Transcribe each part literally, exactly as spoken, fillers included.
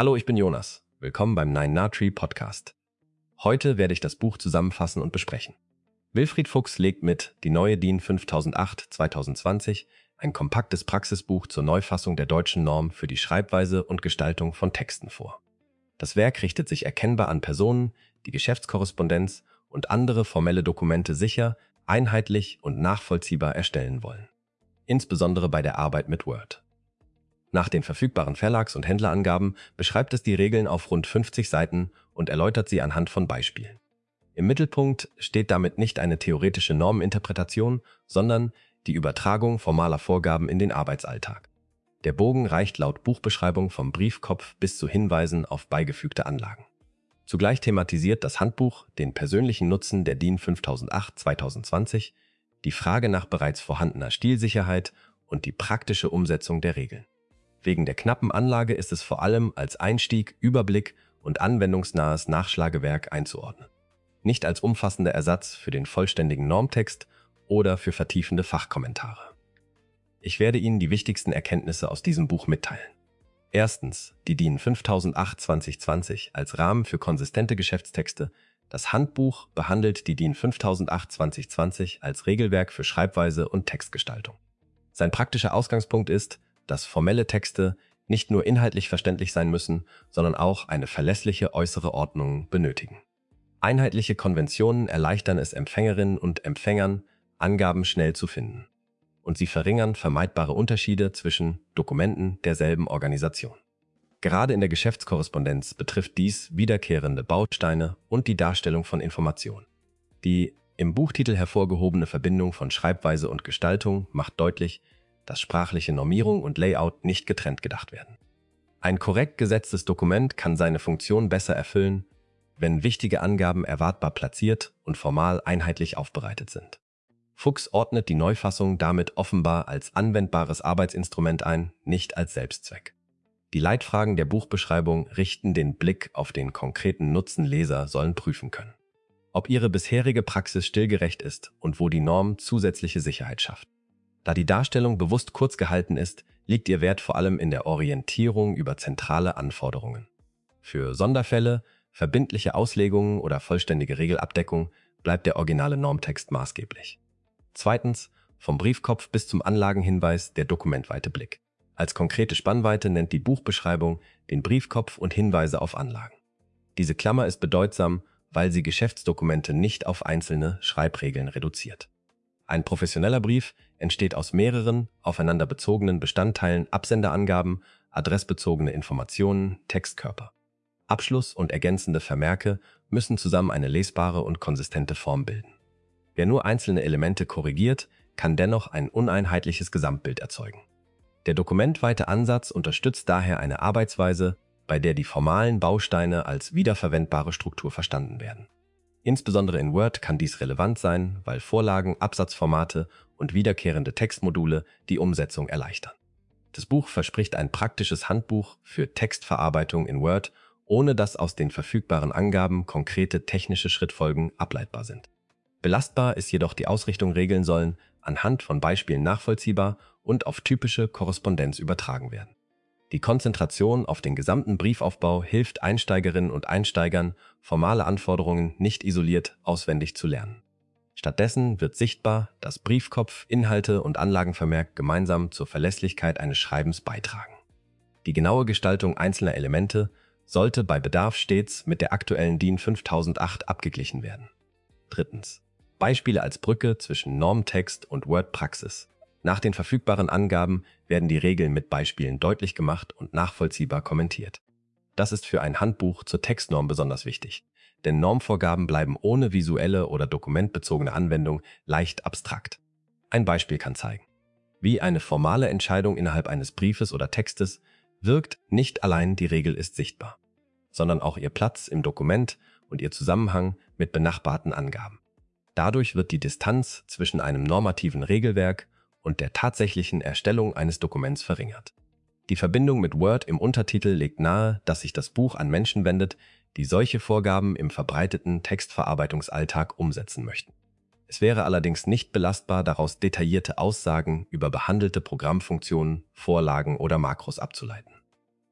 Hallo, ich bin Jonas. Willkommen beim Nine Na Tree Podcast. Heute werde ich das Buch zusammenfassen und besprechen. Wilfried Fuchs legt mit Die neue DIN fünftausendacht zweitausendzwanzig ein kompaktes Praxisbuch zur Neufassung der deutschen Norm für die Schreibweise und Gestaltung von Texten vor. Das Werk richtet sich erkennbar an Personen, die Geschäftskorrespondenz und andere formelle Dokumente sicher, einheitlich und nachvollziehbar erstellen wollen. Insbesondere bei der Arbeit mit Word. Nach den verfügbaren Verlags- und Händlerangaben beschreibt es die Regeln auf rund fünfzig Seiten und erläutert sie anhand von Beispielen. Im Mittelpunkt steht damit nicht eine theoretische Normeninterpretation, sondern die Übertragung formaler Vorgaben in den Arbeitsalltag. Der Bogen reicht laut Buchbeschreibung vom Briefkopf bis zu Hinweisen auf beigefügte Anlagen. Zugleich thematisiert das Handbuch den persönlichen Nutzen der DIN fünftausendacht zweitausendzwanzig, die Frage nach bereits vorhandener Stilsicherheit und die praktische Umsetzung der Regeln. Wegen der knappen Anlage ist es vor allem als Einstieg, Überblick und anwendungsnahes Nachschlagewerk einzuordnen. Nicht als umfassender Ersatz für den vollständigen Normtext oder für vertiefende Fachkommentare. Ich werde Ihnen die wichtigsten Erkenntnisse aus diesem Buch mitteilen. Erstens, die DIN fünftausendacht zweitausendzwanzig als Rahmen für konsistente Geschäftstexte. Das Handbuch behandelt die DIN fünftausendacht zweitausendzwanzig als Regelwerk für Schreibweise und Textgestaltung. Sein praktischer Ausgangspunkt ist, dass formelle Texte nicht nur inhaltlich verständlich sein müssen, sondern auch eine verlässliche äußere Ordnung benötigen. Einheitliche Konventionen erleichtern es Empfängerinnen und Empfängern, Angaben schnell zu finden. Und sie verringern vermeidbare Unterschiede zwischen Dokumenten derselben Organisation. Gerade in der Geschäftskorrespondenz betrifft dies wiederkehrende Bausteine und die Darstellung von Informationen. Die im Buchtitel hervorgehobene Verbindung von Schreibweise und Gestaltung macht deutlich, dass sprachliche Normierung und Layout nicht getrennt gedacht werden. Ein korrekt gesetztes Dokument kann seine Funktion besser erfüllen, wenn wichtige Angaben erwartbar platziert und formal einheitlich aufbereitet sind. Fuchs ordnet die Neufassung damit offenbar als anwendbares Arbeitsinstrument ein, nicht als Selbstzweck. Die Leitfragen der Buchbeschreibung richten den Blick auf den konkreten Nutzen Leser sollen prüfen können. Ob ihre bisherige Praxis stilgerecht ist und wo die Norm zusätzliche Sicherheit schafft. Da die Darstellung bewusst kurz gehalten ist, liegt ihr Wert vor allem in der Orientierung über zentrale Anforderungen. Für Sonderfälle, verbindliche Auslegungen oder vollständige Regelabdeckung bleibt der originale Normtext maßgeblich. Zweitens, vom Briefkopf bis zum Anlagenhinweis der dokumentweite Blick. Als konkrete Spannweite nennt die Buchbeschreibung den Briefkopf und Hinweise auf Anlagen. Diese Klammer ist bedeutsam, weil sie Geschäftsdokumente nicht auf einzelne Schreibregeln reduziert. Ein professioneller Brief entsteht aus mehreren, aufeinander bezogenen Bestandteilen, Absenderangaben, adressbezogene Informationen, Textkörper. Abschluss und ergänzende Vermerke müssen zusammen eine lesbare und konsistente Form bilden. Wer nur einzelne Elemente korrigiert, kann dennoch ein uneinheitliches Gesamtbild erzeugen. Der dokumentweite Ansatz unterstützt daher eine Arbeitsweise, bei der die formalen Bausteine als wiederverwendbare Struktur verstanden werden. Insbesondere in Word kann dies relevant sein, weil Vorlagen, Absatzformate und wiederkehrende Textmodule die Umsetzung erleichtern. Das Buch verspricht ein praktisches Handbuch für Textverarbeitung in Word, ohne dass aus den verfügbaren Angaben konkrete technische Schrittfolgen ableitbar sind. Belastbar ist jedoch die Ausrichtung, Regeln sollen anhand von Beispielen nachvollziehbar und auf typische Korrespondenz übertragen werden. Die Konzentration auf den gesamten Briefaufbau hilft Einsteigerinnen und Einsteigern, formale Anforderungen nicht isoliert auswendig zu lernen. Stattdessen wird sichtbar, dass Briefkopf, Inhalte und Anlagenvermerk gemeinsam zur Verlässlichkeit eines Schreibens beitragen. Die genaue Gestaltung einzelner Elemente sollte bei Bedarf stets mit der aktuellen DIN fünftausendacht abgeglichen werden. Drittens. Beispiele als Brücke zwischen Normtext und Word-Praxis. Nach den verfügbaren Angaben werden die Regeln mit Beispielen deutlich gemacht und nachvollziehbar kommentiert. Das ist für ein Handbuch zur Textnorm besonders wichtig, denn Normvorgaben bleiben ohne visuelle oder dokumentbezogene Anwendung leicht abstrakt. Ein Beispiel kann zeigen, wie eine formale Entscheidung innerhalb eines Briefes oder Textes wirkt. Nicht allein die Regel ist sichtbar, sondern auch ihr Platz im Dokument und ihr Zusammenhang mit benachbarten Angaben. Dadurch wird die Distanz zwischen einem normativen Regelwerk und der tatsächlichen Erstellung eines Dokuments verringert. Die Verbindung mit Word im Untertitel legt nahe, dass sich das Buch an Menschen wendet, die solche Vorgaben im verbreiteten Textverarbeitungsalltag umsetzen möchten. Es wäre allerdings nicht belastbar, daraus detaillierte Aussagen über behandelte Programmfunktionen, Vorlagen oder Makros abzuleiten.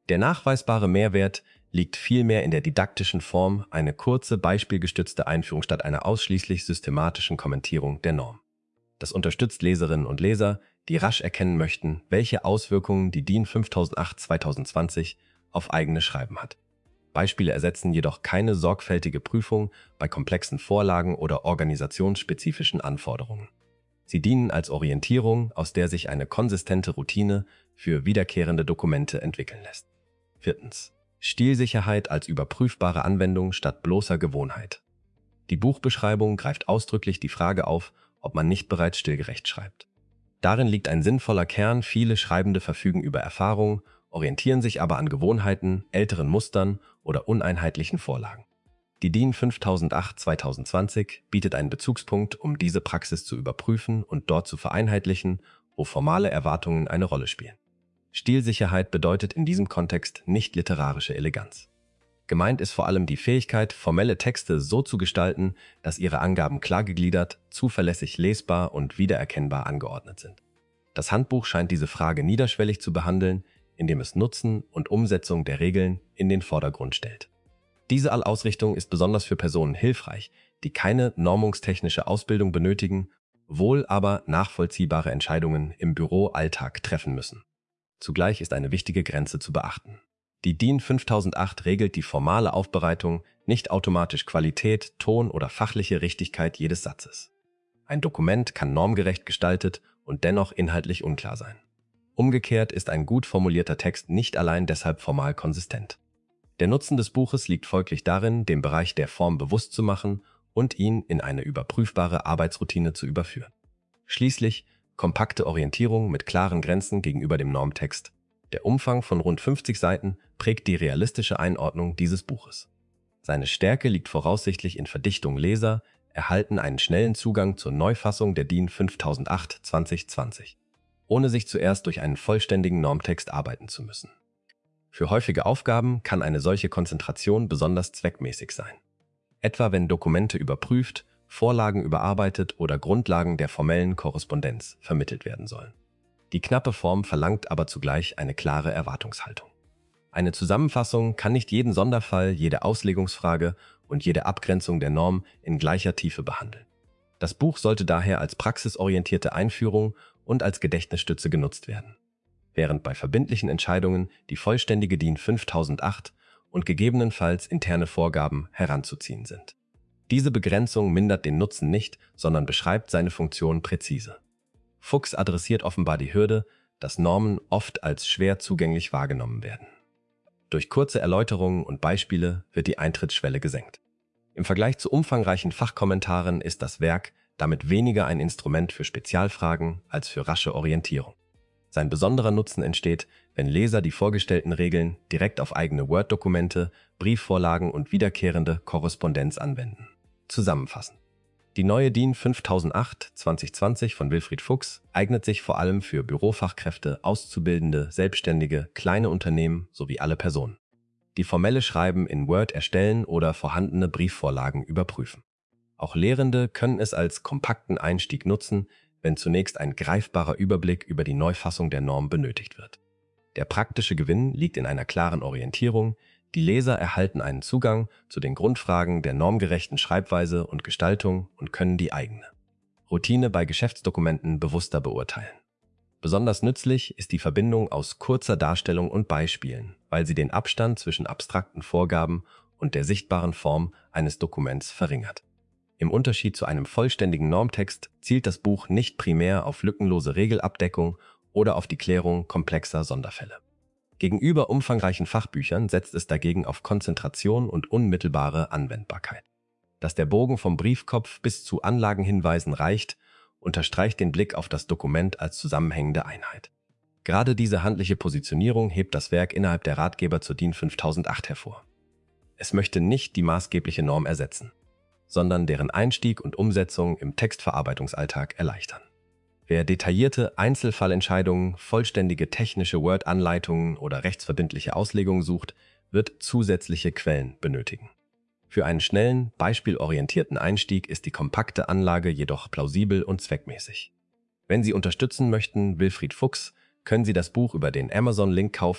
Der nachweisbare Mehrwert liegt vielmehr in der didaktischen Form, eine kurze, beispielgestützte Einführung statt einer ausschließlich systematischen Kommentierung der Norm. Das unterstützt Leserinnen und Leser, die rasch erkennen möchten, welche Auswirkungen die DIN fünftausendacht zweitausendzwanzig auf eigene Schreiben hat. Beispiele ersetzen jedoch keine sorgfältige Prüfung bei komplexen Vorlagen oder organisationsspezifischen Anforderungen. Sie dienen als Orientierung, aus der sich eine konsistente Routine für wiederkehrende Dokumente entwickeln lässt. Viertens. Stilsicherheit als überprüfbare Anwendung statt bloßer Gewohnheit. Die Buchbeschreibung greift ausdrücklich die Frage auf, ob man nicht bereits stilgerecht schreibt. Darin liegt ein sinnvoller Kern, viele Schreibende verfügen über Erfahrung, orientieren sich aber an Gewohnheiten, älteren Mustern oder uneinheitlichen Vorlagen. Die DIN fünftausendacht zweitausendzwanzig bietet einen Bezugspunkt, um diese Praxis zu überprüfen und dort zu vereinheitlichen, wo formale Erwartungen eine Rolle spielen. Stilsicherheit bedeutet in diesem Kontext nicht literarische Eleganz. Gemeint ist vor allem die Fähigkeit, formelle Texte so zu gestalten, dass ihre Angaben klar gegliedert, zuverlässig lesbar und wiedererkennbar angeordnet sind. Das Handbuch scheint diese Frage niederschwellig zu behandeln, indem es Nutzen und Umsetzung der Regeln in den Vordergrund stellt. Diese Ausrichtung ist besonders für Personen hilfreich, die keine normungstechnische Ausbildung benötigen, wohl aber nachvollziehbare Entscheidungen im Büroalltag treffen müssen. Zugleich ist eine wichtige Grenze zu beachten. Die DIN fünftausendacht regelt die formale Aufbereitung, nicht automatisch Qualität, Ton oder fachliche Richtigkeit jedes Satzes. Ein Dokument kann normgerecht gestaltet und dennoch inhaltlich unklar sein. Umgekehrt ist ein gut formulierter Text nicht allein deshalb formal konsistent. Der Nutzen des Buches liegt folglich darin, den Bereich der Form bewusst zu machen und ihn in eine überprüfbare Arbeitsroutine zu überführen. Schließlich kompakte Orientierung mit klaren Grenzen gegenüber dem Normtext. Der Umfang von rund fünfzig Seiten prägt die realistische Einordnung dieses Buches. Seine Stärke liegt voraussichtlich in Verdichtung. Leser erhalten einen schnellen Zugang zur Neufassung der DIN fünftausendacht zweitausendzwanzig, ohne sich zuerst durch einen vollständigen Normtext arbeiten zu müssen. Für häufige Aufgaben kann eine solche Konzentration besonders zweckmäßig sein. Etwa wenn Dokumente überprüft, Vorlagen überarbeitet oder Grundlagen der formellen Korrespondenz vermittelt werden sollen. Die knappe Form verlangt aber zugleich eine klare Erwartungshaltung. Eine Zusammenfassung kann nicht jeden Sonderfall, jede Auslegungsfrage und jede Abgrenzung der Norm in gleicher Tiefe behandeln. Das Buch sollte daher als praxisorientierte Einführung und als Gedächtnisstütze genutzt werden, während bei verbindlichen Entscheidungen die vollständige DIN fünftausendacht und gegebenenfalls interne Vorgaben heranzuziehen sind. Diese Begrenzung mindert den Nutzen nicht, sondern beschreibt seine Funktion präzise. Fuchs adressiert offenbar die Hürde, dass Normen oft als schwer zugänglich wahrgenommen werden. Durch kurze Erläuterungen und Beispiele wird die Eintrittsschwelle gesenkt. Im Vergleich zu umfangreichen Fachkommentaren ist das Werk damit weniger ein Instrument für Spezialfragen als für rasche Orientierung. Sein besonderer Nutzen entsteht, wenn Leser die vorgestellten Regeln direkt auf eigene Word-Dokumente, Briefvorlagen und wiederkehrende Korrespondenz anwenden. Zusammenfassend. Die neue DIN fünftausendacht zweitausendzwanzig von Wilfried Fuchs eignet sich vor allem für Bürofachkräfte, Auszubildende, Selbstständige, kleine Unternehmen sowie alle Personen, die formelle Schreiben in Word erstellen oder vorhandene Briefvorlagen überprüfen. Auch Lehrende können es als kompakten Einstieg nutzen, wenn zunächst ein greifbarer Überblick über die Neufassung der Norm benötigt wird. Der praktische Gewinn liegt in einer klaren Orientierung. Die Leser erhalten einen Zugang zu den Grundfragen der normgerechten Schreibweise und Gestaltung und können die eigene Routine bei Geschäftsdokumenten bewusster beurteilen. Besonders nützlich ist die Verbindung aus kurzer Darstellung und Beispielen, weil sie den Abstand zwischen abstrakten Vorgaben und der sichtbaren Form eines Dokuments verringert. Im Unterschied zu einem vollständigen Normtext zielt das Buch nicht primär auf lückenlose Regelabdeckung oder auf die Klärung komplexer Sonderfälle. Gegenüber umfangreichen Fachbüchern setzt es dagegen auf Konzentration und unmittelbare Anwendbarkeit. Dass der Bogen vom Briefkopf bis zu Anlagenhinweisen reicht, unterstreicht den Blick auf das Dokument als zusammenhängende Einheit. Gerade diese handliche Positionierung hebt das Werk innerhalb der Ratgeber zur DIN fünftausendacht hervor. Es möchte nicht die maßgebliche Norm ersetzen, sondern deren Einstieg und Umsetzung im Textverarbeitungsalltag erleichtern. Wer detaillierte Einzelfallentscheidungen, vollständige technische Word-Anleitungen oder rechtsverbindliche Auslegungen sucht, wird zusätzliche Quellen benötigen. Für einen schnellen, beispielorientierten Einstieg ist die kompakte Anlage jedoch plausibel und zweckmäßig. Wenn Sie unterstützen möchten, Wilfried Fuchs, können Sie das Buch über den Amazon-Link kaufen,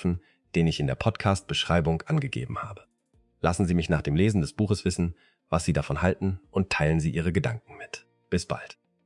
den ich in der Podcast-Beschreibung angegeben habe. Lassen Sie mich nach dem Lesen des Buches wissen, was Sie davon halten und teilen Sie Ihre Gedanken mit. Bis bald.